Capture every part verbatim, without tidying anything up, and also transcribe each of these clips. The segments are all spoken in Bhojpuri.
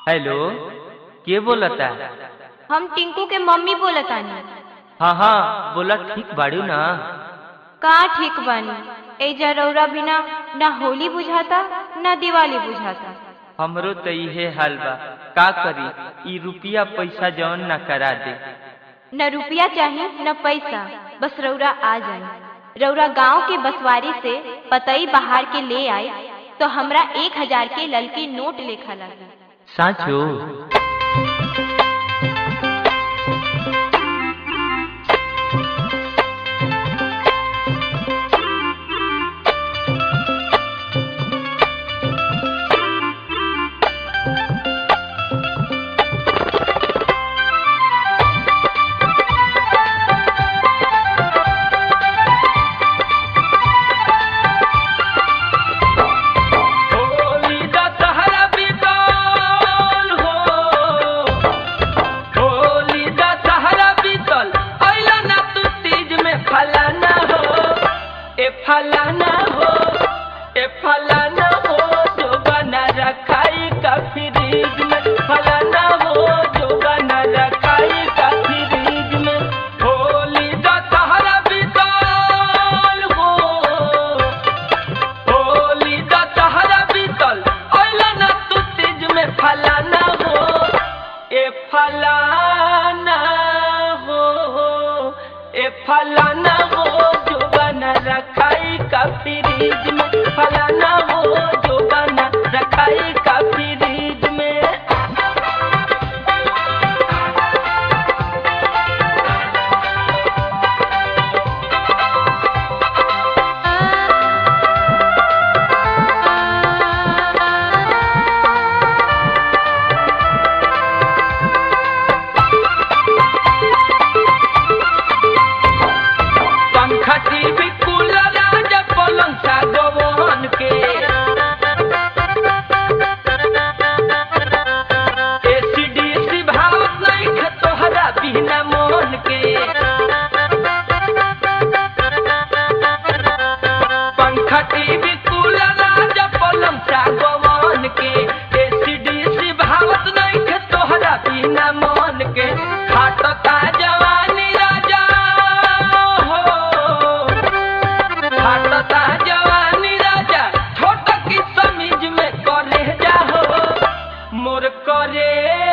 हेलो, के बोलता? हम टिंकू के मम्मी बोलतानी। हाँ हाँ बोला, ठीक बाड़ू ना? का ठीक बानी, एजा रौरा बिना ना होली बुझाता ना दिवाली बुझाता। हमरो तो इहे हाल बा, का करी? ई रुपया पैसा जौन ना करा दे। न रुपया चाहिए न पैसा, बस रौरा आ जाए। रौरा गांव के बसवारी से पतई बहार के ले आए तो हमरा एक हजार के ललकी नोट लेखा लगा। साचो? फलाना हो ए फलाना हो जो बना रखाई का फ्रिज में, फलाना हो जो बना रखाई का फ्रिज में। होली दशहरा बीतल हो, होली दशहरा बीतल अइला ना तू तीज में। फलाना हो ए फलाना हो ए फलाना हो जो बना रखाई का फ्रिज में, फलाना हो जो बना रखाई का फ्रिज में। पंखा भी कूलर राजा पलंग सागवान के, एसीडीसी भावत नहीं खे तोहरा बिना मन के। पंखा टीवी कूलर राजा पलंग सागवान के, एसीडीसी भावत नहीं खे तोहरा बिना मन के। हाटता जवानी राजा हो, हाटता जवानी राजा छोटा की समीज में करे जाहो मोर करे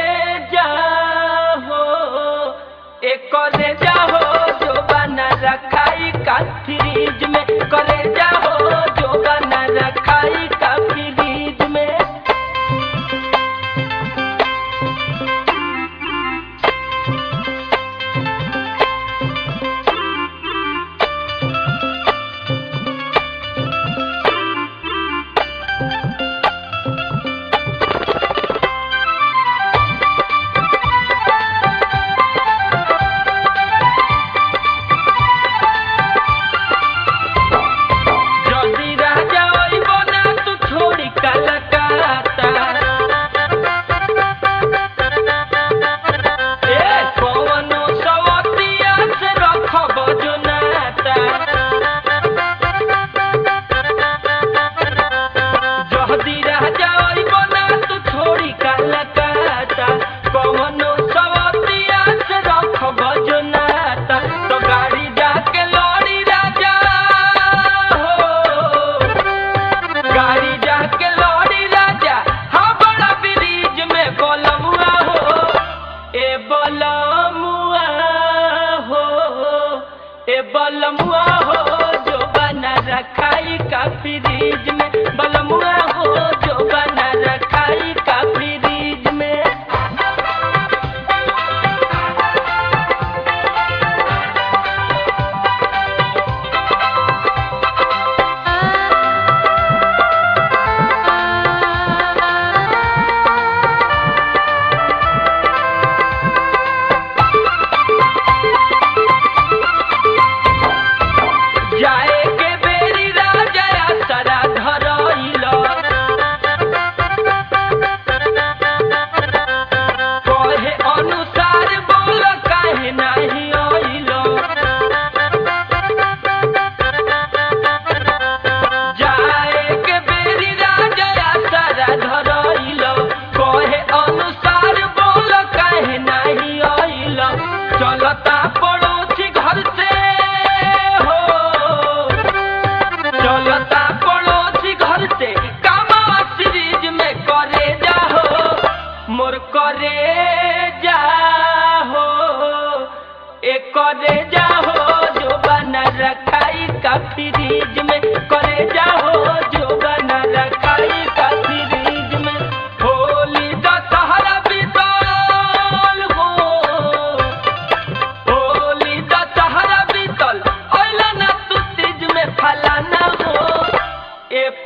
जाहो ए करे जाहो जो बना रखाई का फ्रिज में, करे जाहो जो बना रखाई का फ्रिज में। जल्दी राजा ओइबो ना तू छोड़ी कलकत्ता, ए कौनो सवतिया से रखब जो नाता। जल्दी राजा ओइबो ना तू छोड़ी कलकत्ता, कौनो सवतिया से रखब जो नाता। तो गाड़ी जाके लड़ी राजा हो, गाड़ी जाके लड़ी राजा हाँ बड़ा ब्रिज में। बलमुआ हो ए बलमुआ हो ए बलमुआ हो जो बना रखाई का फ्रिज में, बलमुआ हो जो बना रखाई का फ्रिज में। जाए के बेरी राजा सरा धरइल,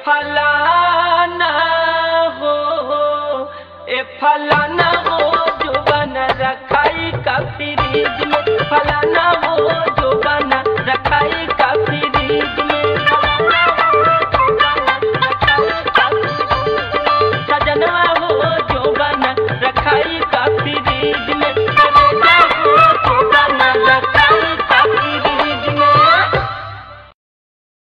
फलाना हो ए फलाना हो जो बना रखाई का फ्रिज में फलाना हो जो बना रखाई का फ्रिज में सजनवा हो जो बना रखाई का फ्रिज में